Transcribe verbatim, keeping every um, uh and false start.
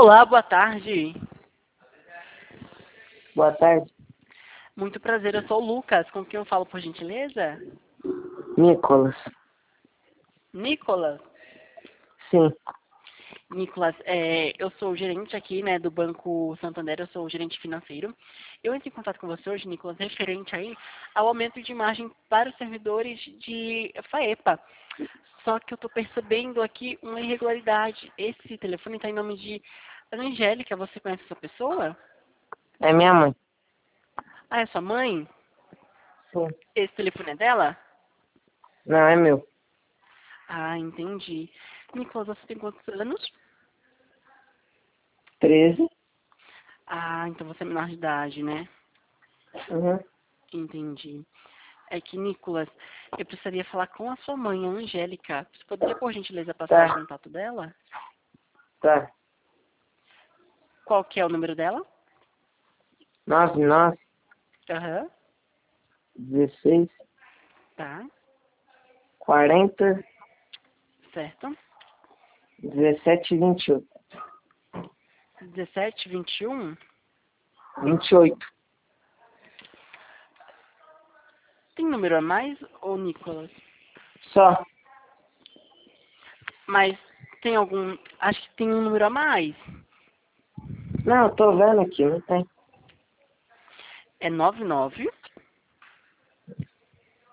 Olá, boa tarde. Boa tarde. Muito prazer, eu sou o Lucas. Com quem eu falo, por gentileza? Nicolas. Nicolas. Sim. Nicolas, é, eu sou o gerente aqui, né, do Banco Santander, eu sou o gerente financeiro. Eu entrei em contato com você hoje, Nicolas, referente aí ao aumento de margem para os servidores de FAEPA. Só que eu estou percebendo aqui uma irregularidade. Esse telefone está em nome de Angélica. Você conhece essa pessoa? É minha mãe. Ah, é sua mãe? Sim. Esse telefone é dela? Não, é meu. Ah, entendi. Nicolas, você tem quantos anos? Treze. Ah, então você é menor de idade, né? Uhum. Entendi. É que, Nicolas, eu precisaria falar com a sua mãe, a Angélica. Você poderia, por gentileza, passar o Tá. contato dela? Tá. Qual que é o número dela? Nove, nove, Aham, dezesseis, tá, quarenta, certo. dezessete, vinte e oito. dezessete, vinte e um. Vinte e oito. Tem número a mais, ô Nicolas? Só. Mas tem algum... Acho que tem um número a mais. Não, eu tô vendo aqui, não tem. É nove nove